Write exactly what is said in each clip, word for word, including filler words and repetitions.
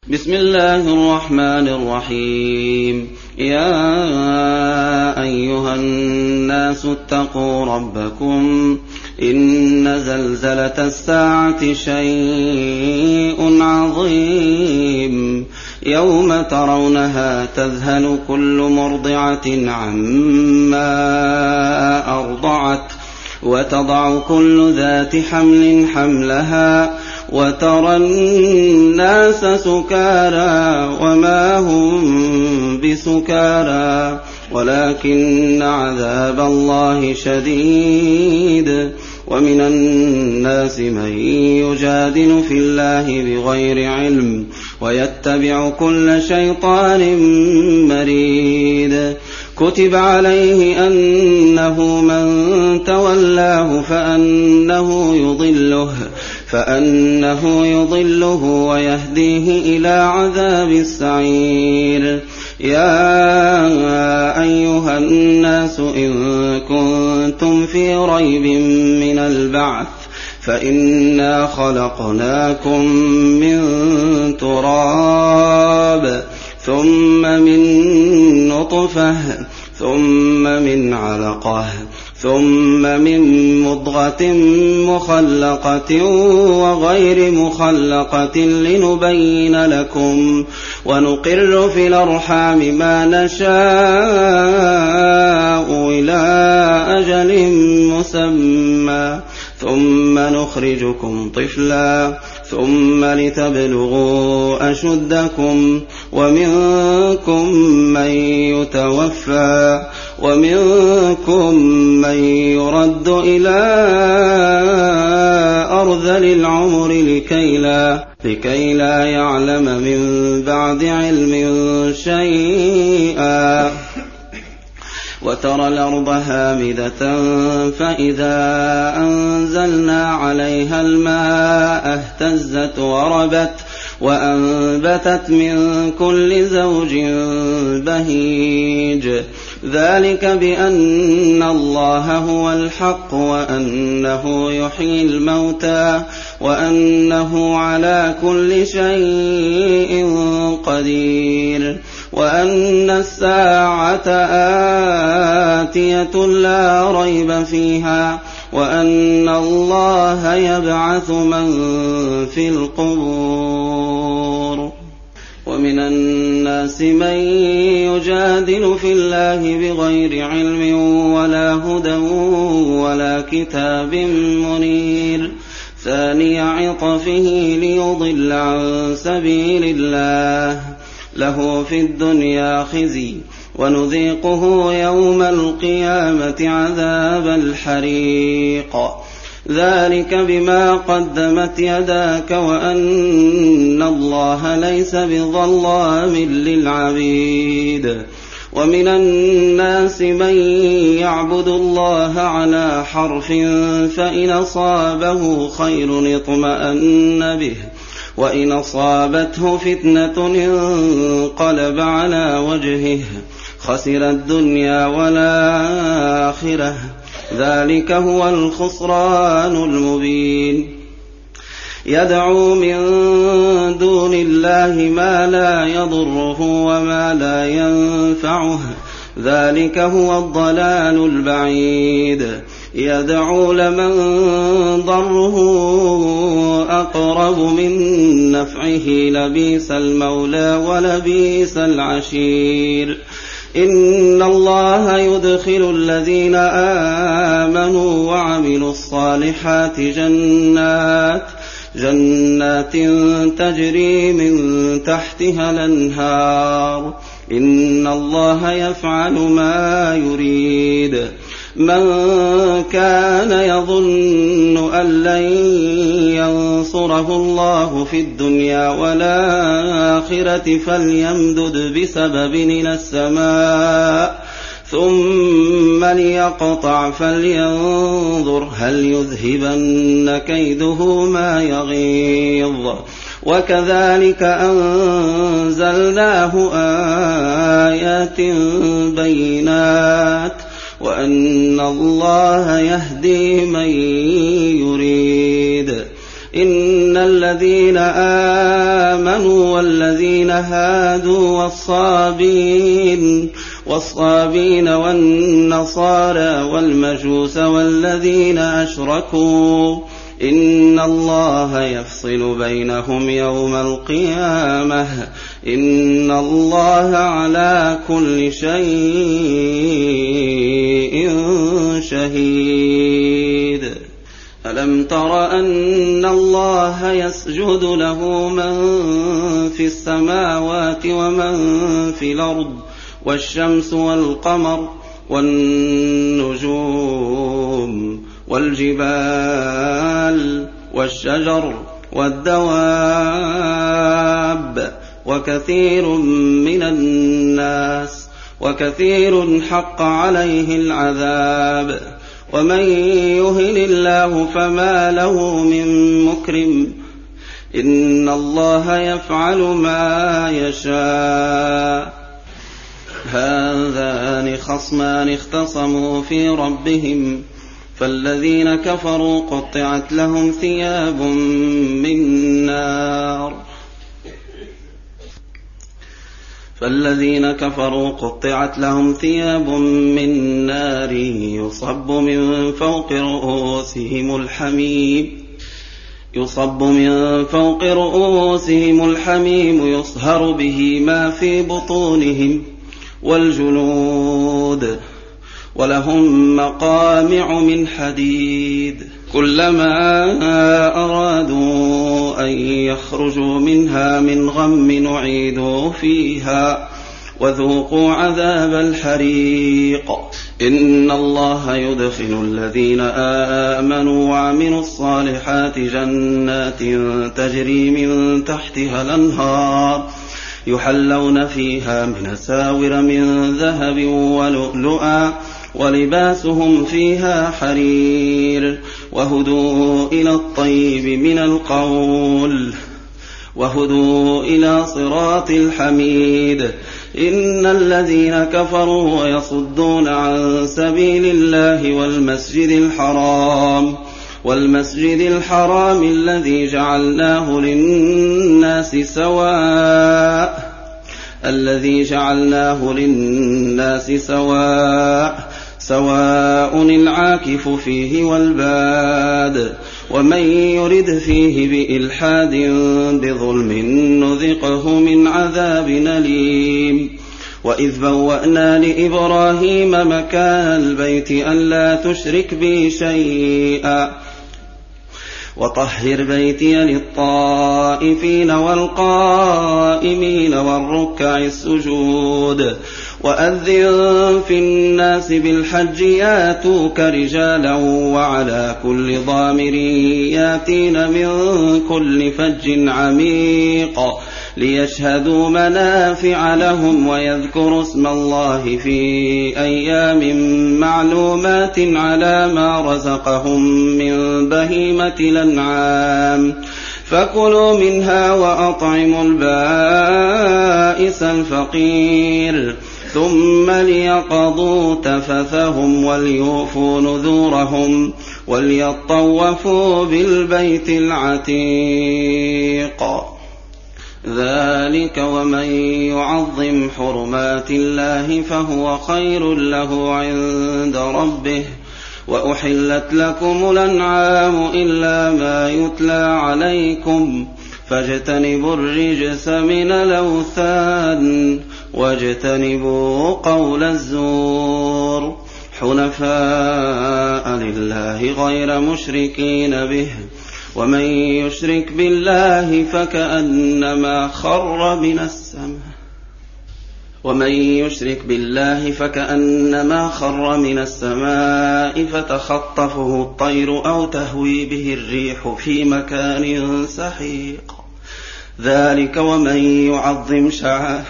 بسم الله الرحمن الرحيم. يا أيها الناس اتقوا ربكم إن زلزلة الساعة شيء عظيم يوم ترونها تذهل كل مرضعة عما أرضعت وتضع كل ذات حمل حملها وترى الناس سكارى وما هم بسكارى ولكن عذاب الله شديد. ومن الناس من يجادل في الله بغير علم ويتبع كل شيطان مريد. كتب عليه أنه من تولاه فأنه يضله فأنه يضله ويهديه إلى عذاب السعير. يا أيها الناس إن كنتم في ريب من البعث فإنا خلقناكم من تراب ثم من نطفة ثم من علقة ثم من مضغة مخلقة وغير مخلقة لنبين لكم ونقر في الأرحام ما نشاء إلى أجل مسمى ثم نخرجكم طفلا ثم لتبلغوا أشدكم ومنكم من يتوفى ومنكم من يرد إلى أرذل العمر لكي لا, لكي لا يعلم من بعد علم شيئا. وترى الأرض هامدة فإذا أنزلنا عليها الماء اهتزت وربت وأنبتت من كل زوج بهيج. ذلك بأن الله هو الحق وأنه يحيي الموتى وأنه على كل شيء قدير وأن الساعة آتية لا ريب فيها وأن الله يبعث من في القبور. ومن الناس من يجادل في الله بغير علم ولا هدى ولا كتاب منير. ثاني عطفه ليضل عن سبيل الله له في الدنيا خزي ونذيقه يوم القيامة عذاب الحريق. ذلك بما قدمت يداك وأن الله ليس بظلام للعبيد. ومن الناس من يعبد الله على حرف فإن أصابه خير اطمأن به وإن أصابته فتنة انقلب على وجهه خسر الدنيا والآخرة. ذلك هو الخسران المبين. يدعو من دون الله ما لا يضره وما لا ينفعه ذلك هو الضلال البعيد. يدعو لمن ضره أقرب من نفعه لبئس المولى ولبئس العشير. إن الله يدخل الذين آمنوا وعملوا الصالحات جنات جنات تجري من تحتها الأنهار. إن الله يفعل ما يريد. من كان يظن أن لن ينصره الله في الدنيا والآخرة فليمدد بسبب إلى السماء ثم ليقطع فلينظر هل يذهبن كيده ما يغيظ. وكذلك أنزلناه آيات بينات وأن الله يهدي من يريد. إن الذين آمنوا والذين هادوا والصابين والصابين والنصارى والمجوس والذين أشركوا إن الله يفصل بينهم يوم القيامة إن الله على كل شيء شهيد. ألم تر أن الله يسجد له من في السماوات ومن في الأرض والشمس والقمر والنجوم والجبال والشجر والدواب وكثير من الناس وكثير حق عليه العذاب ومن يهن الله فما له من مكرم إن الله يفعل ما يشاء. هذان خصمان اختصموا في ربهم فالذين كفروا قطعت لهم ثياب من نار فالذين كفروا قطعت لهم ثياب من نار يصب من فوق رؤوسهم الحميم يصب من فوق رؤوسهم الحميم يصهر به ما في بطونهم والجلود ولهم مقامع من حديد كلما أرادوا أن يخرجوا منها من غم نعيدوا فيها وذوقوا عذاب الحريق. إن الله يدخل الذين آمنوا وعملوا الصالحات جنات تجري من تحتها الأنهار يحلون فيها من أساور من ذهب ولؤلؤا ولباسهم فيها حرير وهدوا إلى الطيب من القول وهدوا إلى صراط الحميد. إن الذين كفروا ويصدون عن سبيل الله والمسجد الحرام والمسجد الحرام الذي جعلناه للناس سواء الذي جعلناه للناس سواء سواء العاكف فيه والباد ومن يرد فيه بإلحاد بظلم نذقه من عذاب أليم. وإذ بوأنا لإبراهيم مكان البيت ألا تشرك بي شيئا وطهر بيتي للطائفين والقائمين والركع السجود وأذن في الناس بالحج ياتوك رجالا وعلى كل ضامر ياتين من كل فج عميق ليشهدوا منافع لهم ويذكروا اسم الله في أيام معلومات على ما رزقهم من بهيمة الأنعام فكلوا منها وأطعموا البائس الفقير ثم ليقضوا تفثهم وليوفوا نذورهم وليطوفوا بالبيت العتيق. ذلك ومن يعظم حرمات الله فهو خير له عند ربه وأحلت لكم الأنعام إلا ما يتلى عليكم فاجتنبوا الرجس من الأوثان واجتنبوا قول الزور حنفاء لله غير مشركين به ومن يشرك بالله فكأنما خر من السماء ومن يشرك بالله فكأنما خر من السماء فتخطفه الطير أو تهوي به الريح في مكان سحيق. ذلك ومن يعظم شعائر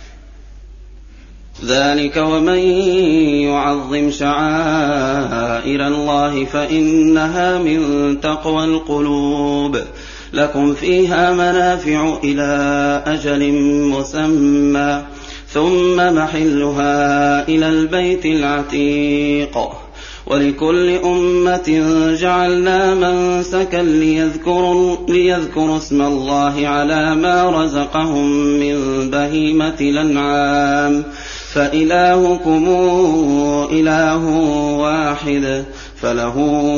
ذلك ومن يعظم شعائر الله فإنها من تقوى القلوب. لكم فيها منافع إلى أجل مسمى ثم محلها إلى البيت العتيق. ولكل أمة جعلنا منسكا ليذكروا, ليذكروا اسم الله على ما رزقهم من بهيمة الأنعام فإلهكم إله واحد فله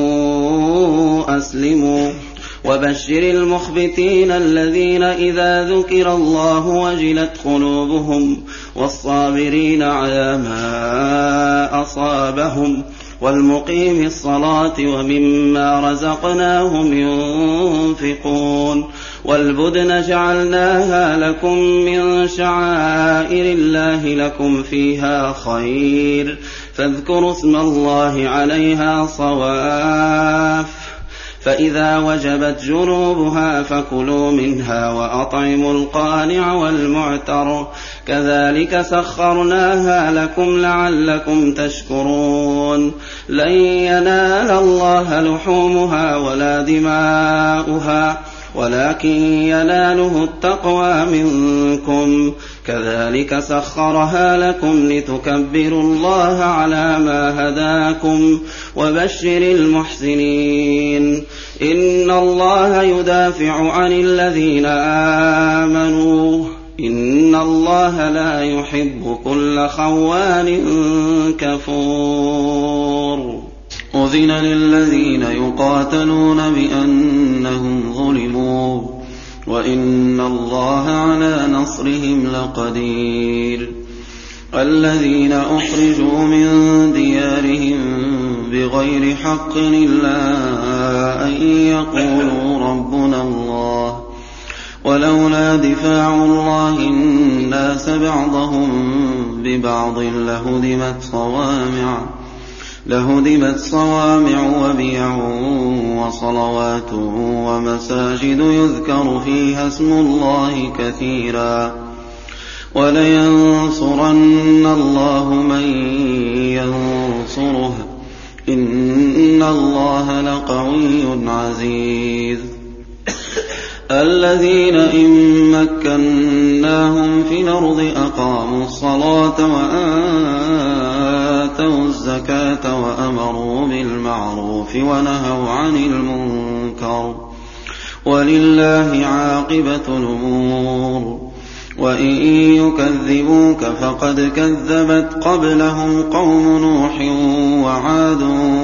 أسلموا وبشر المخبتين الذين إذا ذكر الله وجلت قلوبهم والصابرين على ما أصابهم والمقيم الصلاة ومما رزقناهم ينفقون والبدن جعلناها لكم من شعائر الله لكم فيها خير فاذكروا اسم الله عليها صواف فإذا وجبت جنوبها فكلوا منها وأطعموا القانع والمعتر كذلك سخرناها لكم لعلكم تشكرون لن ينال الله لحومها ولا دماؤها ولكن يناله التقوى منكم كذلك سخرها لكم لتكبروا الله على ما هداكم وبشر المحسنين إن الله يدافع عن الذين آمنوا إن الله لا يحب كل خوان كفور أذن للذين يقاتلون بأنهم ظلموا وإن الله على نصرهم لقدير الذين أخرجوا من ديارهم بغير حق إلا أن يقولوا ربنا الله ولولا دفاع الله الناس بعضهم ببعض لهدمت صوامع لهدمت صوامع وبيع وصلوات ومساجد يذكر فيها اسم الله كثيرا ولينصرن الله من ينصره إن الله لقوي عزيز الذين إن مكناهم في الأرض أقاموا الصلاة وآتوا الزكاة وأمروا بالمعروف ونهوا عن المنكر ولله عاقبة الأمور وإن يكذبوك فقد كذبت قبلهم قوم نوح وعاد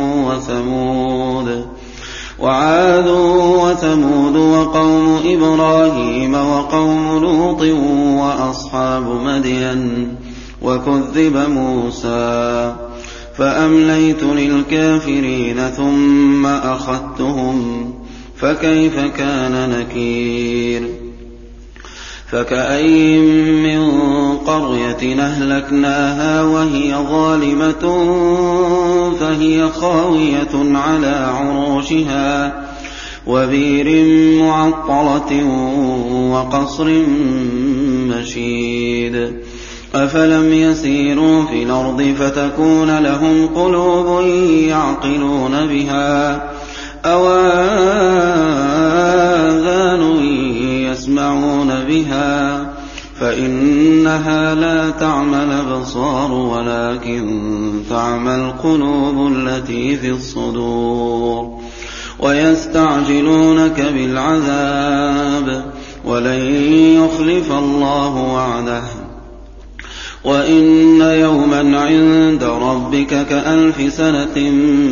وثمود وعاد وثمود وقوم إبراهيم وقوم لوط وأصحاب مدين وكذب موسى فأمليت للكافرين ثم أخذتهم فكيف كان نكير فكأين من قرية أهلكناها وهي ظالمة فهي خاوية على عروشها وبير معطلة وقصر مشيد أفلم يسيروا في الأرض فتكون لهم قلوب يعقلون بها أو آذان يسمعون بها فإنها لا تعمى الأبصار ولكن تعمى القلوب التي في الصدور ويستعجلونك بالعذاب ولن يخلف الله وعده وإن يوما عند ربك كألف سنة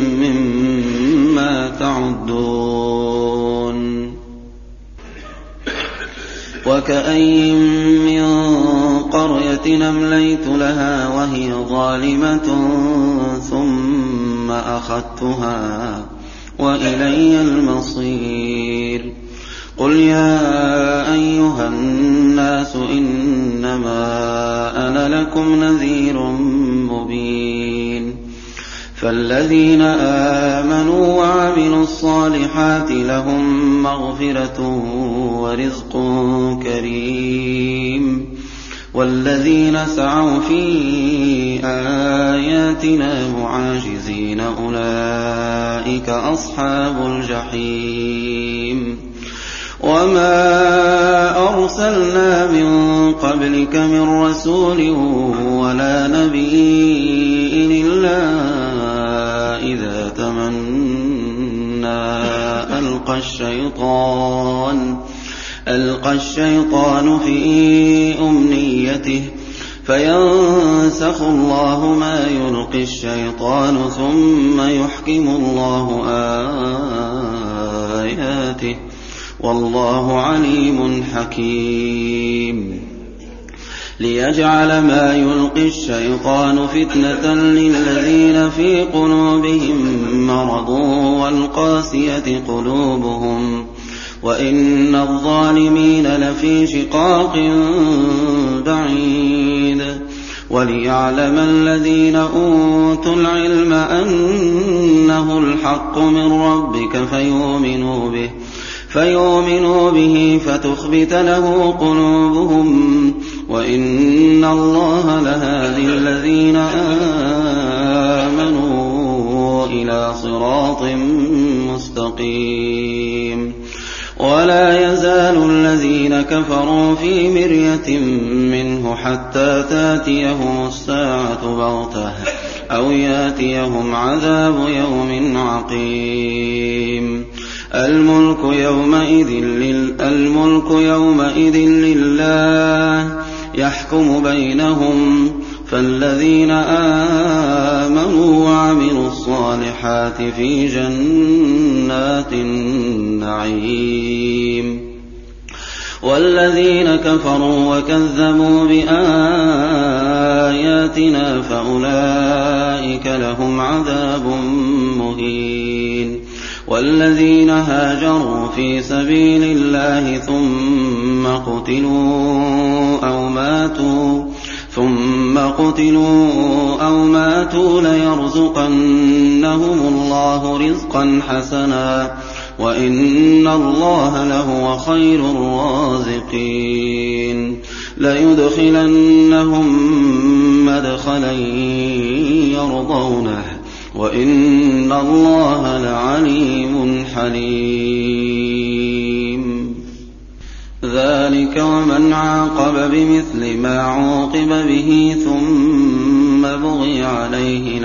مما تعدون وكأين من قرية أمليت لها وهي ظالمة ثم أخذتها وإلي المصير قل يا أيها الناس إنما أنا لكم نذير مبين فالذين آمنوا وعملوا الصالحات لهم مغفرة ورزق كريم والذين سعوا في آياتنا معاجزين أولئك أصحاب الجحيم وما أرسلنا من قبلك من رسول ولا نبي إلا إذا تمنى ألقى الشيطان ألقى الشيطان في أمنيته فينسخ الله ما يلقي الشيطان ثم يحكم الله آياته والله عليم حكيم ليجعل ما يلقي الشيطان فتنة للذين في قلوبهم مرض والقاسية قلوبهم وإن الظالمين لفي شقاق بعيد وليعلم الذين أوتوا العلم أنه الحق من ربك فيؤمنوا به فيؤمنوا به فتخبت له قلوبهم وإن الله لهادي الذين آمنوا إلى صراط مستقيم ولا يزال الذين كفروا في مرية منه حتى تاتيهم الساعة بغتة أو ياتيهم عذاب يوم عقيم الملك يومئذ, لل... الملك يومئذ لله يحكم بينهم فالذين آمنوا وعملوا الصالحات في جنات النعيم والذين كفروا وكذبوا بآياتنا فأولئك لهم عذاب مهين والذين هاجروا في سبيل الله ثم قتلوا أو ماتوا ثم قتلوا أو ماتوا ليرزقنهم الله رزقا حسنا وإن الله لهو خير الرازقين ليدخلنهم مدخلا يرضونه وإن الله لعليم حليم ذلك ومن عاقب بمثل ما عوقب به ثم بغي عليه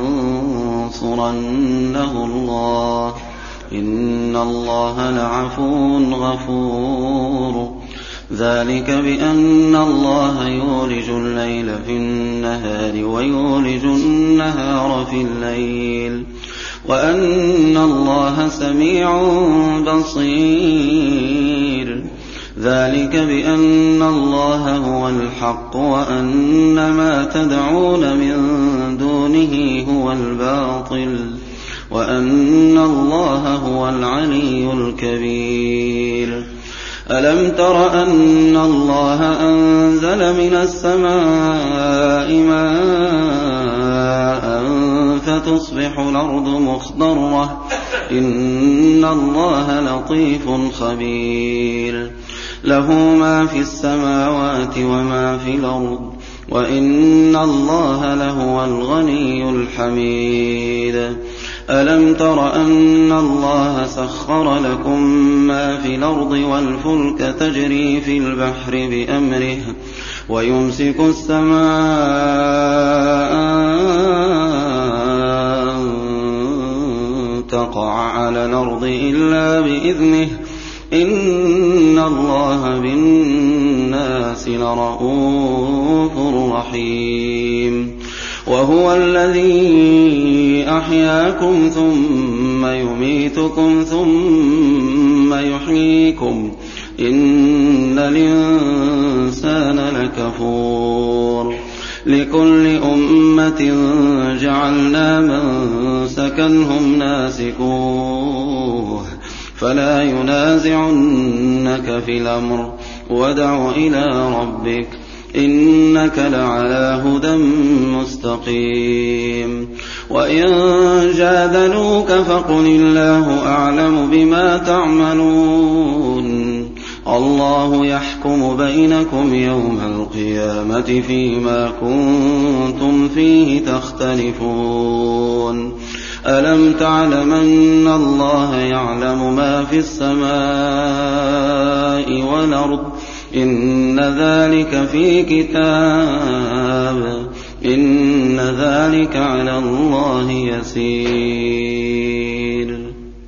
لينصرنه الله إن الله لعفو غفور ذلك بأن الله يولج الليل في النهار ويولج النهار في الليل وأن الله سميع بصير ذلك بأن الله هو الحق وأن ما تدعون من دونه هو الباطل وأن الله هو العلي الكبير ألم تر أن الله أنزل من السماء ماء فتصبح الأرض مخضرة إن الله لطيف خبير له ما في السماوات وما في الأرض وإن الله لهو الغني الحميد ألم تر أن الله سخر لكم ما في الأرض والفلك تجري في البحر بأمره ويمسك السماء أن تقع على الأرض إلا بإذنه إن الله بالناس لرءوف رحيم وهو الذي أحياكم ثم يميتكم ثم يحييكم إن الإنسان لكفور لكل أمة جعلنا منسكا هم ناسكوه فلا ينازعنك في الأمر وادع إلى ربك إنك لعلى هدى مستقيم وإن جادلوك فقل الله أعلم بما تعملون الله يحكم بينكم يوم القيامة فيما كنتم فيه تختلفون ألم تعلم أن الله يعلم ما في السماء والأرض إن ذلك في كتاب إن ذلك على الله يسير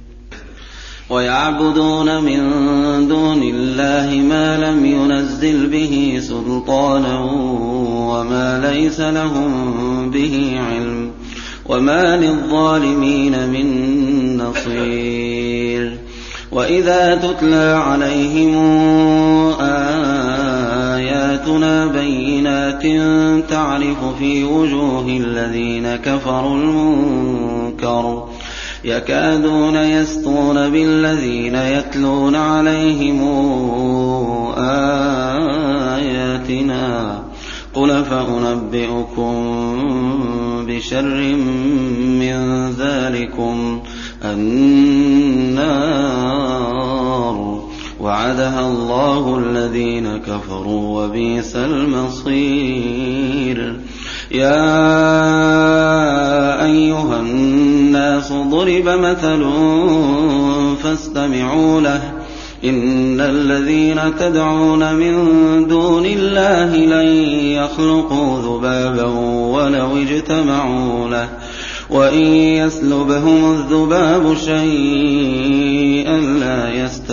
ويعبدون من دون الله ما لم ينزل به سلطانا وما ليس لهم به علم وما للظالمين من نصير وإذا تتلى عليهم آياتنا بينات تعرف في وجوه الذين كفروا المنكر يكادون يسطون بالذين يتلون عليهم آياتنا قل فأنبئكم بشر من ذلكم النار وعدها الله الذين كفروا وبئس المصير يا أيها الناس ضرب مثل فاستمعوا له إن الذين تدعون من دون الله لن يخلقوا ذبابا ولو اجتمعوا له وإن يسلبهم الذباب شيئا لا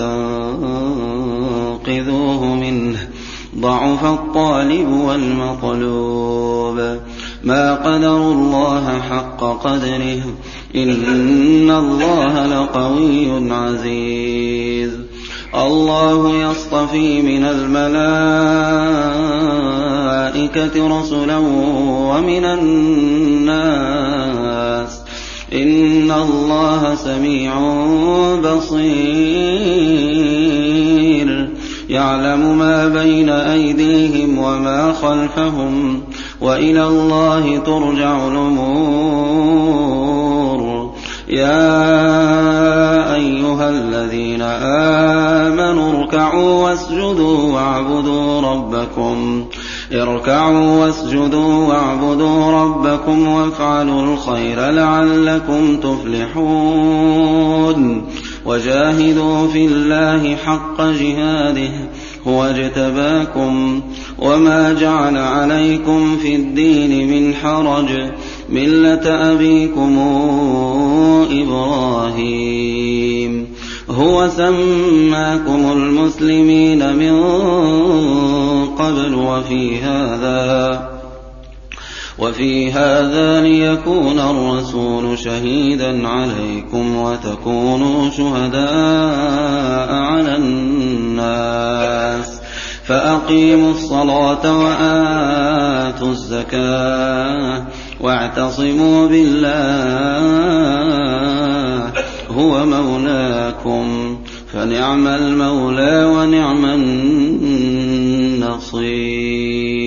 يستنقذوه منه ضعف الطالب والمطلوب ما قدروا الله حق قدره إن الله لقوي عزيز الله يصطفي من الملائكة رسلا ومن الناس إن الله سميع بصير يعلم ما بين أيديهم وما خلفهم وإلى الله ترجع الأمور يا أيها الذين آمنوا اركعوا واسجدوا واعبدوا ربكم اركعوا واسجدوا واعبدوا ربكم وافعلوا الخير لعلكم تفلحون وجاهدوا في الله حق جهاده هو اجتباكم وما جعل عليكم في الدين من حرج ملة أبيكم إبراهيم هو سماكم المسلمين من قبل وفي هذا وفي هذا ليكون الرسول شهيدا عليكم وتكونوا شهداء على الناس فأقيموا الصلاة وآتوا الزكاة واعتصموا بالله هو مولاكم فنعم المولى ونعم النصير